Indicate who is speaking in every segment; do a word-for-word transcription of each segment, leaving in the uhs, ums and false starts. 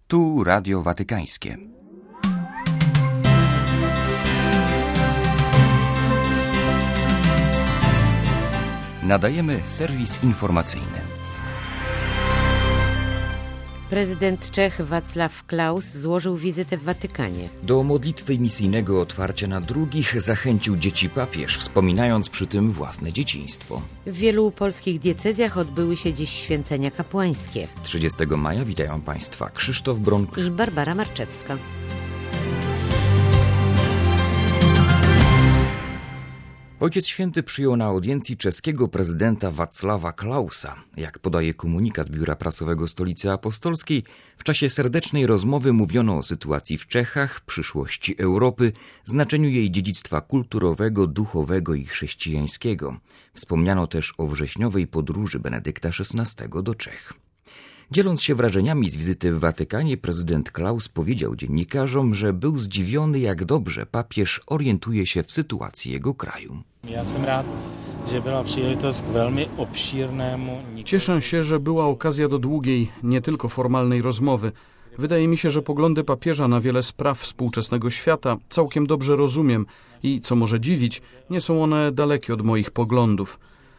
Speaker 1: Tu Radio Watykańskie. Nadajemy serwis informacyjny.
Speaker 2: Prezydent Czech Václav Klaus złożył wizytę w Watykanie.
Speaker 1: Do modlitwy misyjnego otwarcia na drugich zachęcił dzieci papież, wspominając przy tym własne dzieciństwo.
Speaker 2: W wielu polskich diecezjach odbyły się dziś święcenia kapłańskie.
Speaker 1: trzydziestego maja witają Państwa Krzysztof Bronk
Speaker 2: i Barbara Marczewska.
Speaker 1: Ojciec Święty przyjął na audiencji czeskiego prezydenta Václava Klausa. Jak podaje komunikat Biura Prasowego Stolicy Apostolskiej, w czasie serdecznej rozmowy mówiono o sytuacji w Czechach, przyszłości Europy, znaczeniu jej dziedzictwa kulturowego, duchowego i chrześcijańskiego. Wspomniano też o wrześniowej podróży Benedykta szesnastego do Czech. Dzieląc się wrażeniami z wizyty w Watykanie, prezydent Klaus powiedział dziennikarzom, że był zdziwiony, jak dobrze papież orientuje się w sytuacji jego kraju.
Speaker 3: Ja jestem rád, że była przyjemność k velmi obšírnému.
Speaker 4: Cieszę się, że była okazja do długiej, nie tylko formalnej rozmowy. Wydaje mi się, że poglądy papieża na wiele spraw współczesnego świata całkiem dobrze rozumiem i, co może dziwić, nie są one dalekie od moich poglądów.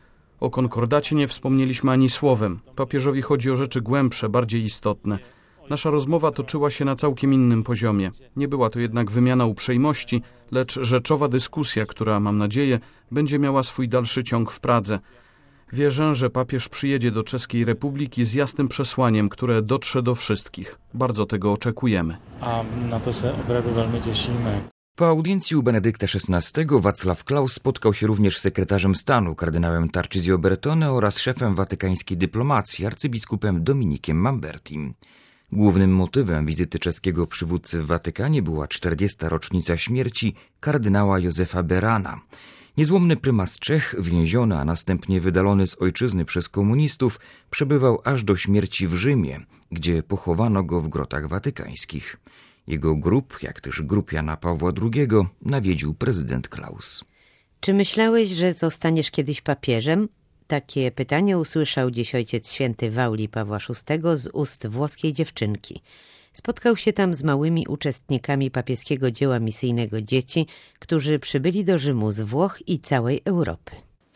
Speaker 4: O konkordacie nie wspomnieliśmy ani słowem. Papieżowi chodzi o rzeczy głębsze, bardziej istotne. Nasza rozmowa toczyła się na całkiem innym poziomie. Nie była to jednak wymiana uprzejmości, lecz rzeczowa dyskusja, która, mam nadzieję, będzie miała swój dalszy ciąg w Pradze. Wierzę, że papież przyjedzie do Czeskiej Republiki z jasnym przesłaniem, które dotrze do wszystkich. Bardzo tego oczekujemy.
Speaker 3: A na to się opravdu velmi cieszymy.
Speaker 1: Po audiencji u Benedykta szesnastego Václav Klaus spotkał się również z sekretarzem stanu, kardynałem Tarcisio Bertone oraz szefem watykańskiej dyplomacji, arcybiskupem Dominikiem Mambertim. Głównym motywem wizyty czeskiego przywódcy w Watykanie była czterdziesta rocznica śmierci kardynała Józefa Berana. Niezłomny prymas Czech, więziony, a następnie wydalony z ojczyzny przez komunistów, przebywał aż do śmierci w Rzymie, gdzie pochowano go w grotach watykańskich. Jego grób, jak też grób Jana Pawła drugiego, nawiedził prezydent Klaus.
Speaker 2: Czy myślałeś, że zostaniesz kiedyś papieżem? Takie pytanie usłyszał dziś Ojciec Święty Wauli Pawła szóstego z ust włoskiej dziewczynki. Spotkał się tam z małymi uczestnikami papieskiego dzieła misyjnego dzieci, którzy przybyli do Rzymu z Włoch i całej Europy.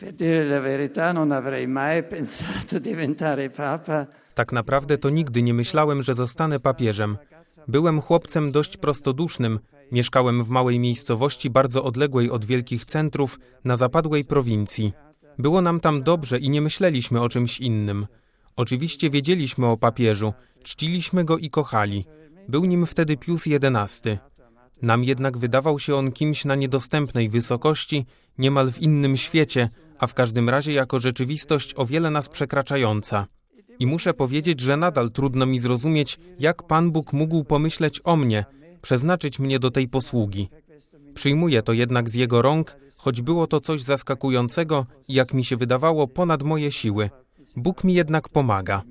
Speaker 5: Tak naprawdę to nigdy nie myślałem, że zostanę papieżem. Byłem chłopcem dość prostodusznym, mieszkałem w małej miejscowości bardzo odległej od wielkich centrów na zapadłej prowincji. Było nam tam dobrze i nie myśleliśmy o czymś innym. Oczywiście wiedzieliśmy o papieżu, czciliśmy go i kochali. Był nim wtedy Pius jedenasty. Nam jednak wydawał się on kimś na niedostępnej wysokości, niemal w innym świecie, a w każdym razie jako rzeczywistość o wiele nas przekraczająca. I muszę powiedzieć, że nadal trudno mi zrozumieć, jak Pan Bóg mógł pomyśleć o mnie, przeznaczyć mnie do tej posługi. Przyjmuję to jednak z Jego rąk, choć było to coś zaskakującego i, jak mi się wydawało, ponad moje siły. Bóg mi jednak pomaga.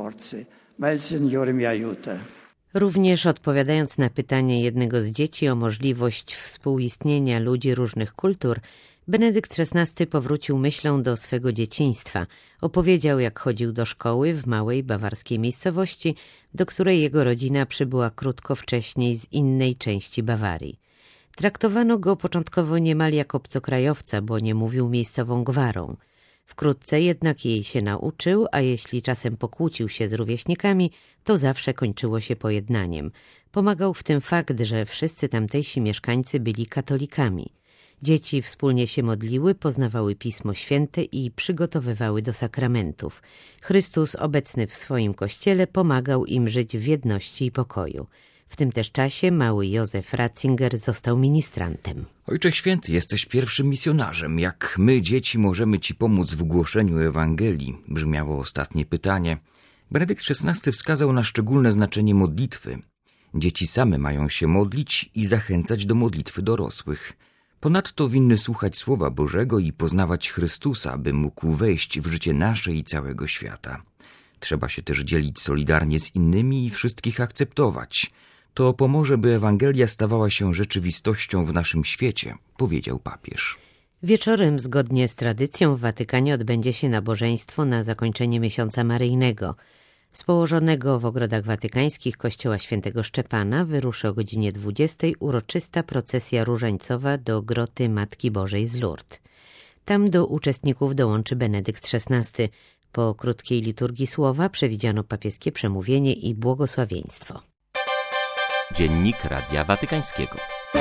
Speaker 2: Również odpowiadając na pytanie jednego z dzieci o możliwość współistnienia ludzi różnych kultur, Benedykt szesnasty powrócił myślą do swego dzieciństwa. Opowiedział, jak chodził do szkoły w małej bawarskiej miejscowości, do której jego rodzina przybyła krótko wcześniej z innej części Bawarii. Traktowano go początkowo niemal jak obcokrajowca, bo nie mówił miejscową gwarą. Wkrótce jednak jej się nauczył, a jeśli czasem pokłócił się z rówieśnikami, to zawsze kończyło się pojednaniem. Pomagał w tym fakt, że wszyscy tamtejsi mieszkańcy byli katolikami. Dzieci wspólnie się modliły, poznawały Pismo Święte i przygotowywały do sakramentów. Chrystus, obecny w swoim kościele, pomagał im żyć w jedności i pokoju. W tym też czasie mały Józef Ratzinger został ministrantem.
Speaker 1: Ojcze Święty, jesteś pierwszym misjonarzem. Jak my, dzieci, możemy Ci pomóc w głoszeniu Ewangelii? Brzmiało ostatnie pytanie. Benedykt szesnasty wskazał na szczególne znaczenie modlitwy. Dzieci same mają się modlić i zachęcać do modlitwy dorosłych. Ponadto winny słuchać Słowa Bożego i poznawać Chrystusa, by mógł wejść w życie nasze i całego świata. Trzeba się też dzielić solidarnie z innymi i wszystkich akceptować. To pomoże, by Ewangelia stawała się rzeczywistością w naszym świecie, powiedział papież.
Speaker 2: Wieczorem, zgodnie z tradycją, w Watykanie odbędzie się nabożeństwo na zakończenie miesiąca maryjnego. Z położonego w ogrodach watykańskich kościoła świętego Szczepana wyruszy o godzinie dwudziestej uroczysta procesja różańcowa do groty Matki Bożej z Lourdes. Tam do uczestników dołączy Benedykt szesnasty. Po krótkiej liturgii słowa przewidziano papieskie przemówienie i błogosławieństwo.
Speaker 6: Dziennik Radia Watykańskiego.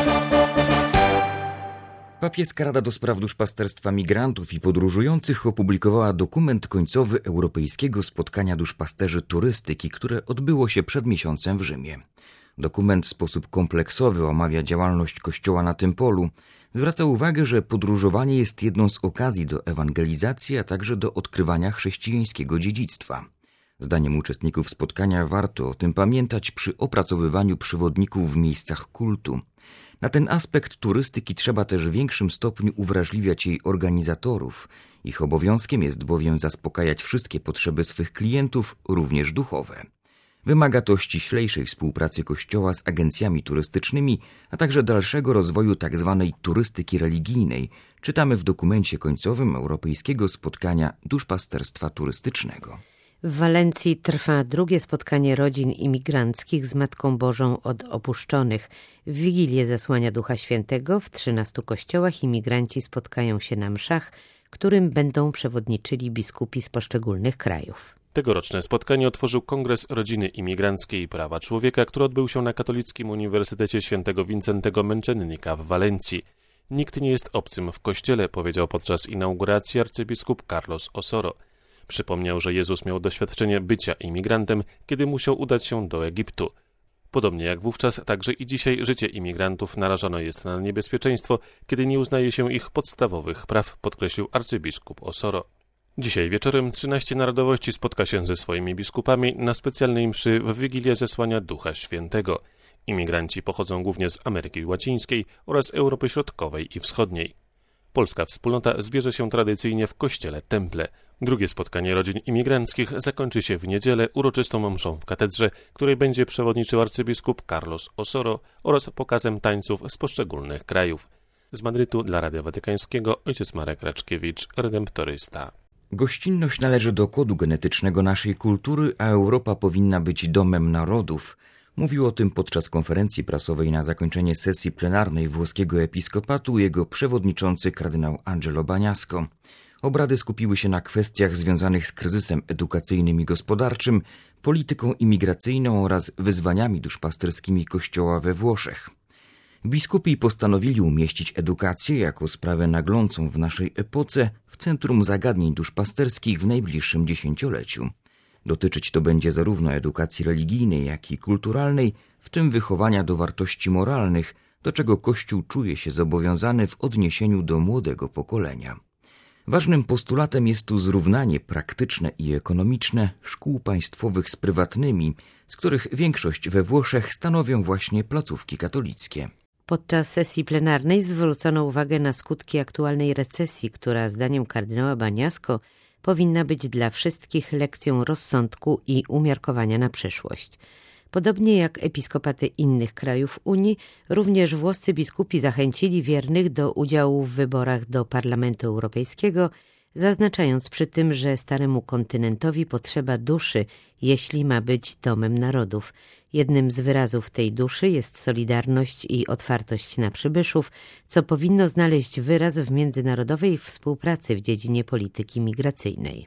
Speaker 1: Papieska Rada do Spraw Duszpasterstwa Migrantów i Podróżujących opublikowała dokument końcowy Europejskiego Spotkania Duszpasterzy Turystyki, które odbyło się przed miesiącem w Rzymie. Dokument w sposób kompleksowy omawia działalność Kościoła na tym polu. Zwraca uwagę, że podróżowanie jest jedną z okazji do ewangelizacji, a także do odkrywania chrześcijańskiego dziedzictwa. Zdaniem uczestników spotkania warto o tym pamiętać przy opracowywaniu przewodników w miejscach kultu. Na ten aspekt turystyki trzeba też w większym stopniu uwrażliwiać jej organizatorów. Ich obowiązkiem jest bowiem zaspokajać wszystkie potrzeby swych klientów, również duchowe. Wymaga to ściślejszej współpracy Kościoła z agencjami turystycznymi, a także dalszego rozwoju tzw. turystyki religijnej, czytamy w dokumencie końcowym Europejskiego Spotkania Duszpasterstwa Turystycznego.
Speaker 2: W Walencji trwa drugie spotkanie rodzin imigranckich z Matką Bożą od opuszczonych. W Wigilię Zesłania Ducha Świętego w trzynastu kościołach imigranci spotkają się na mszach, którym będą przewodniczyli biskupi z poszczególnych krajów.
Speaker 7: Tegoroczne spotkanie otworzył Kongres Rodziny Imigranckiej i Prawa Człowieka, który odbył się na Katolickim Uniwersytecie Świętego Wincentego Męczennika w Walencji. Nikt nie jest obcym w kościele, powiedział podczas inauguracji arcybiskup Carlos Osoro. Przypomniał, że Jezus miał doświadczenie bycia imigrantem, kiedy musiał udać się do Egiptu. Podobnie jak wówczas, także i dzisiaj życie imigrantów narażone jest na niebezpieczeństwo, kiedy nie uznaje się ich podstawowych praw, podkreślił arcybiskup Osoro. Dzisiaj wieczorem trzynaście narodowości spotka się ze swoimi biskupami na specjalnej mszy w Wigilię Zesłania Ducha Świętego. Imigranci pochodzą głównie z Ameryki Łacińskiej oraz Europy Środkowej i Wschodniej. Polska wspólnota zbierze się tradycyjnie w kościele Temple. Drugie spotkanie rodzin imigranckich zakończy się w niedzielę uroczystą mszą w katedrze, której będzie przewodniczył arcybiskup Carlos Osoro oraz pokazem tańców z poszczególnych krajów. Z Madrytu dla Radia Watykańskiego ojciec Marek Raczkiewicz, redemptorysta.
Speaker 1: Gościnność należy do kodu genetycznego naszej kultury, a Europa powinna być domem narodów. Mówił o tym podczas konferencji prasowej na zakończenie sesji plenarnej włoskiego episkopatu jego przewodniczący kardynał Angelo Bagnasco. Obrady skupiły się na kwestiach związanych z kryzysem edukacyjnym i gospodarczym, polityką imigracyjną oraz wyzwaniami duszpasterskimi Kościoła we Włoszech. Biskupi postanowili umieścić edukację jako sprawę naglącą w naszej epoce w centrum zagadnień duszpasterskich w najbliższym dziesięcioleciu. Dotyczyć to będzie zarówno edukacji religijnej, jak i kulturalnej, w tym wychowania do wartości moralnych, do czego Kościół czuje się zobowiązany w odniesieniu do młodego pokolenia. Ważnym postulatem jest tu zrównanie praktyczne i ekonomiczne szkół państwowych z prywatnymi, z których większość we Włoszech stanowią właśnie placówki katolickie.
Speaker 2: Podczas sesji plenarnej zwrócono uwagę na skutki aktualnej recesji, która zdaniem kardynała Bagnasco powinna być dla wszystkich lekcją rozsądku i umiarkowania na przyszłość. Podobnie jak episkopaty innych krajów Unii, również włoscy biskupi zachęcili wiernych do udziału w wyborach do Parlamentu Europejskiego, zaznaczając przy tym, że staremu kontynentowi potrzeba duszy, jeśli ma być domem narodów. Jednym z wyrazów tej duszy jest solidarność i otwartość na przybyszów, co powinno znaleźć wyraz w międzynarodowej współpracy w dziedzinie polityki migracyjnej.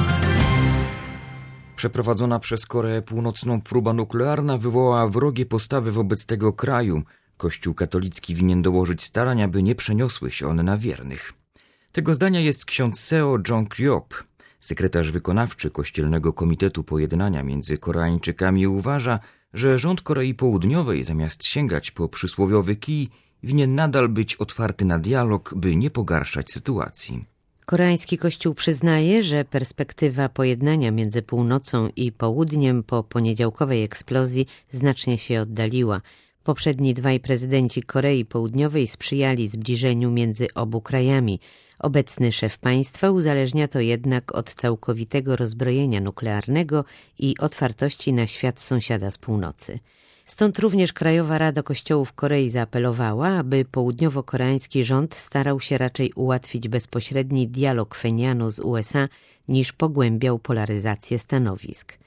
Speaker 1: Przeprowadzona przez Koreę Północną próba nuklearna wywołała wrogie postawy wobec tego kraju. Kościół katolicki winien dołożyć starań, aby nie przeniosły się one na wiernych. Tego zdania jest ksiądz Seo Jong-kyop. Sekretarz wykonawczy Kościelnego Komitetu Pojednania między Koreańczykami uważa, że rząd Korei Południowej zamiast sięgać po przysłowiowy kij, winien nadal być otwarty na dialog, by nie pogarszać sytuacji.
Speaker 2: Koreański Kościół przyznaje, że perspektywa pojednania między północą i południem po poniedziałkowej eksplozji znacznie się oddaliła. Poprzedni dwaj prezydenci Korei Południowej sprzyjali zbliżeniu między obu krajami. Obecny szef państwa uzależnia to jednak od całkowitego rozbrojenia nuklearnego i otwartości na świat sąsiada z północy. Stąd również Krajowa Rada Kościołów Korei zaapelowała, aby południowo-koreański rząd starał się raczej ułatwić bezpośredni dialog Pchenianu z U S A niż pogłębiał polaryzację stanowisk.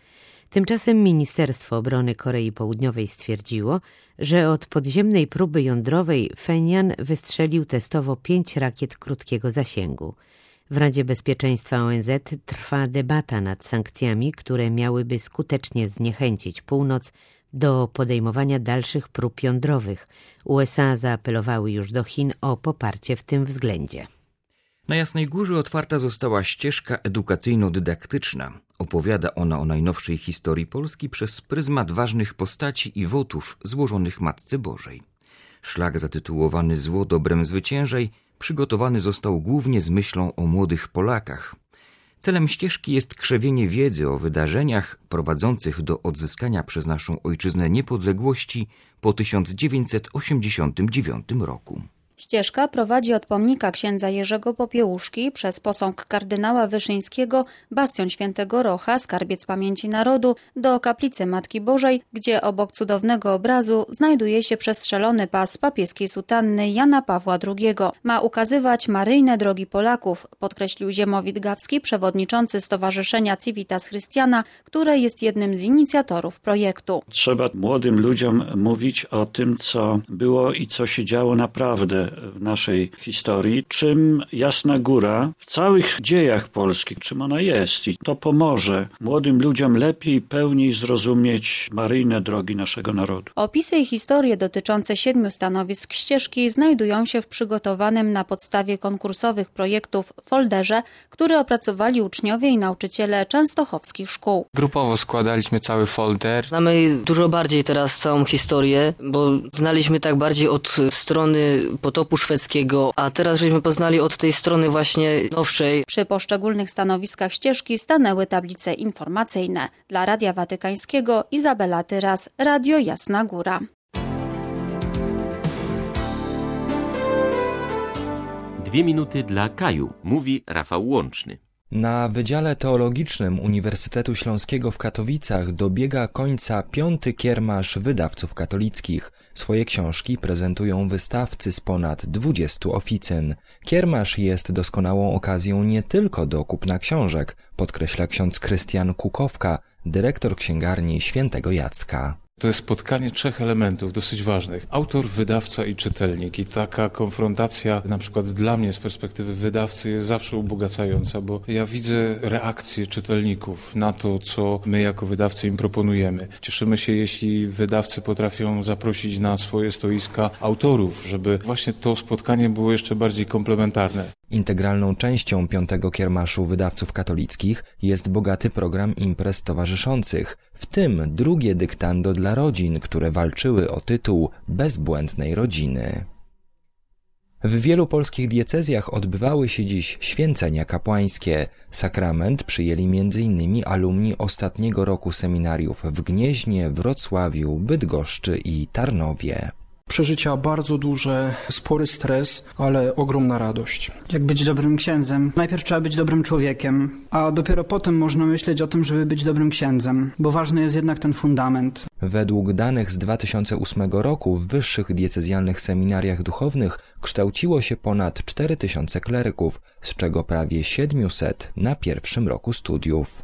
Speaker 2: Tymczasem Ministerstwo Obrony Korei Południowej stwierdziło, że od podziemnej próby jądrowej Pchenian wystrzelił testowo pięć rakiet krótkiego zasięgu. W Radzie Bezpieczeństwa O N Z trwa debata nad sankcjami, które miałyby skutecznie zniechęcić północ do podejmowania dalszych prób jądrowych. U S A zaapelowały już do Chin o poparcie w tym względzie.
Speaker 1: Na Jasnej Górze otwarta została ścieżka edukacyjno-dydaktyczna. Opowiada ona o najnowszej historii Polski przez pryzmat ważnych postaci i wotów złożonych Matce Bożej. Szlak zatytułowany Zło dobrem zwyciężaj przygotowany został głównie z myślą o młodych Polakach. Celem ścieżki jest krzewienie wiedzy o wydarzeniach prowadzących do odzyskania przez naszą ojczyznę niepodległości po tysiąc dziewięćset osiemdziesiątym dziewiątym roku.
Speaker 8: Ścieżka prowadzi od pomnika księdza Jerzego Popiełuszki przez posąg kardynała Wyszyńskiego, bastion Świętego Rocha, skarbiec pamięci narodu, do kaplicy Matki Bożej, gdzie obok cudownego obrazu znajduje się przestrzelony pas papieskiej sutanny Jana Pawła drugiego. Ma ukazywać maryjne drogi Polaków, podkreślił Ziemowit Gawski, przewodniczący Stowarzyszenia Civitas Christiana, które jest jednym z inicjatorów projektu.
Speaker 9: Trzeba młodym ludziom mówić o tym, co było i co się działo naprawdę w naszej historii, czym Jasna Góra w całych dziejach polskich, czym ona jest. I to pomoże młodym ludziom lepiej i pełniej zrozumieć maryjne drogi naszego narodu.
Speaker 8: Opisy i historie dotyczące siedmiu stanowisk ścieżki znajdują się w przygotowanym na podstawie konkursowych projektów folderze, który opracowali uczniowie i nauczyciele częstochowskich szkół.
Speaker 10: Grupowo składaliśmy cały folder.
Speaker 11: Znamy dużo bardziej teraz całą historię, bo znaliśmy tak bardziej od strony potopu szwedzkiego, a teraz żeśmy poznali od tej strony właśnie nowszej.
Speaker 8: Przy poszczególnych stanowiskach ścieżki stanęły tablice informacyjne. Dla Radia Watykańskiego Izabela Tyras, Radio Jasna Góra.
Speaker 6: Dwie minuty dla Kaju, mówi Rafał Łączny.
Speaker 12: Na Wydziale Teologicznym Uniwersytetu Śląskiego w Katowicach dobiega końca piąty kiermasz wydawców katolickich. Swoje książki prezentują wystawcy z ponad dwudziestu oficyn. Kiermasz jest doskonałą okazją nie tylko do kupna książek, podkreśla ksiądz Krystian Kukowka, dyrektor księgarni Świętego Jacka.
Speaker 13: To jest spotkanie trzech elementów dosyć ważnych. Autor, wydawca i czytelnik. I taka konfrontacja na przykład dla mnie z perspektywy wydawcy jest zawsze ubogacająca, bo ja widzę reakcje czytelników na to, co my jako wydawcy im proponujemy. Cieszymy się, jeśli wydawcy potrafią zaprosić na swoje stoiska autorów, żeby właśnie to spotkanie było jeszcze bardziej komplementarne.
Speaker 12: Integralną częścią piątego kiermaszu wydawców katolickich jest bogaty program imprez towarzyszących, w tym drugie dyktando dla rodzin, które walczyły o tytuł bezbłędnej rodziny. W wielu polskich diecezjach odbywały się dziś święcenia kapłańskie. Sakrament przyjęli między innymi alumni ostatniego roku seminariów w Gnieźnie, Wrocławiu, Bydgoszczy i Tarnowie.
Speaker 14: Przeżycia bardzo duże, spory stres, ale ogromna radość.
Speaker 15: Jak być dobrym księdzem? Najpierw trzeba być dobrym człowiekiem, a dopiero potem można myśleć o tym, żeby być dobrym księdzem, bo ważny jest jednak ten fundament.
Speaker 12: Według danych z dwa tysiące ósmego roku w wyższych diecezjalnych seminariach duchownych kształciło się ponad cztery tysiące kleryków, z czego prawie siedemset na pierwszym roku studiów.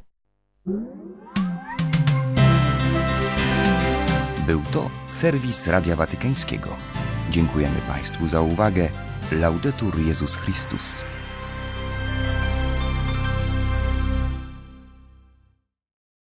Speaker 1: Był to serwis Radia Watykańskiego. Dziękujemy Państwu za uwagę. Laudetur Jezus Chrystus.